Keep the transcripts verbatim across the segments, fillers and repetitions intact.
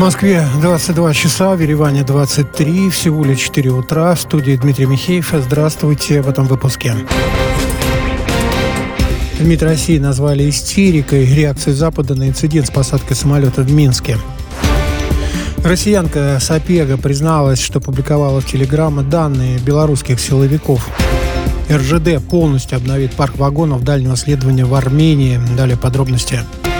Москве двадцать два часа, в Ереване двадцать три, всего лишь четыре утра. В студии Дмитрий Михеев. Здравствуйте в этом выпуске. МИД России назвали истерикой реакцию Запада на инцидент с посадкой самолета в Минске. Россиянка Сапега призналась, что публиковала в Телеграм данные белорусских силовиков. эр жэ дэ полностью обновит парк вагонов дальнего следования в Армении. Далее подробности.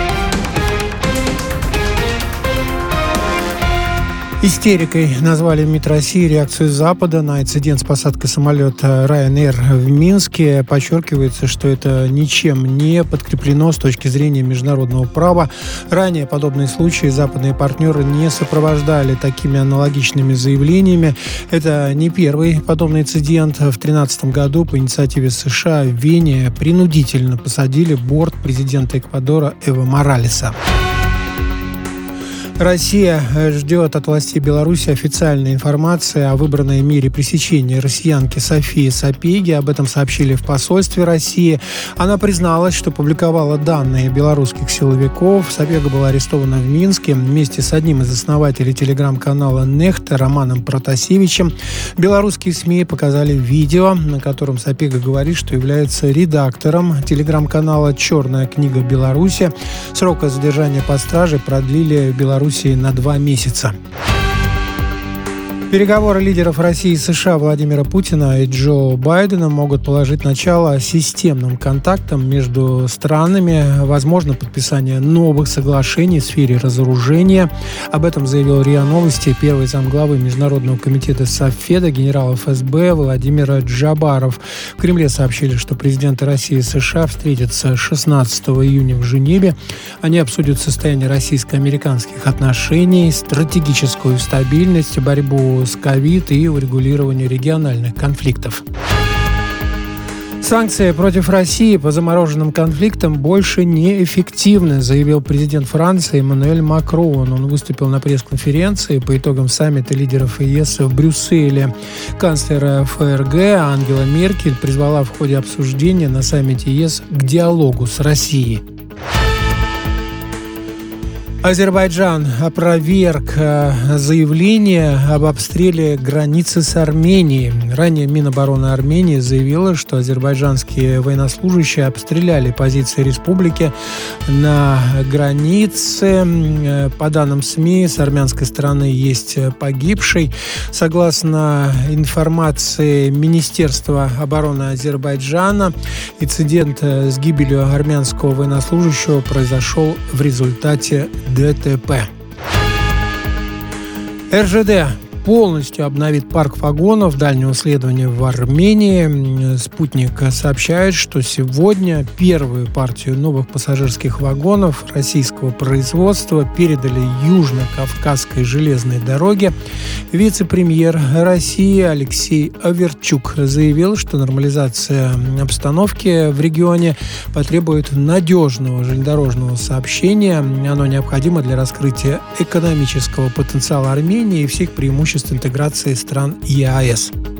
Истерикой назвали в МИД России реакцию Запада на инцидент с посадкой самолета Ryanair в Минске. Подчеркивается, что это ничем не подкреплено с точки зрения международного права. Ранее подобные случаи западные партнеры не сопровождали такими аналогичными заявлениями. Это не первый подобный инцидент. В две тысячи тринадцатом году по инициативе США в Вене принудительно посадили борт президента Эквадора Эво Моралеса. Россия ждет от властей Беларуси официальной информации о выбранной мере пресечения россиянки Софии Сапеги. Об этом сообщили в посольстве России. Она призналась, что публиковала данные белорусских силовиков. Сапега была арестована в Минске вместе с одним из основателей телеграм-канала «Нехта» Романом Протасевичем. Белорусские СМИ показали видео, на котором Сапега говорит, что является редактором телеграм-канала «Черная книга Беларуси». Срок задержания под стражей продлили в Беларуси на два месяца. Переговоры лидеров России и США Владимира Путина и Джо Байдена могут положить начало системным контактам между странами. Возможно подписание новых соглашений в сфере разоружения. Об этом заявил РИА Новости первый замглавы Международного комитета Софеда генерал эф эс бэ Владимир Джабаров. В Кремле сообщили, что президенты России и США встретятся шестнадцатого июня в Женеве. Они обсудят состояние российско-американских отношений, стратегическую стабильность, борьбу с ковид и урегулирование региональных конфликтов. Санкции против России по замороженным конфликтам больше неэффективны, заявил президент Франции Эммануэль Макрон. Он выступил на пресс-конференции по итогам саммита лидеров ЕС в Брюсселе. Канцлер эф эр гэ Ангела Меркель призвала в ходе обсуждения на саммите ЕС к диалогу с Россией. Азербайджан опроверг заявление об обстреле границы с Арменией. Ранее Минобороны Армении заявила, что азербайджанские военнослужащие обстреляли позиции республики на границе. По данным СМИ, с армянской стороны есть погибший. Согласно информации Министерства обороны Азербайджана, инцидент с гибелью армянского военнослужащего произошел в результате дэ тэ пэ. эр жэ дэ полностью обновит парк вагонов дальнего следования в Армении. «Спутник» сообщает, что сегодня первую партию новых пассажирских вагонов российского производства передали Южно-Кавказской железной дороге. Вице-премьер России Алексей Аверчук заявил, что нормализация обстановки в регионе потребует надежного железнодорожного сообщения. Оно необходимо для раскрытия экономического потенциала Армении и всех преимуществ интеграции стран е а эс.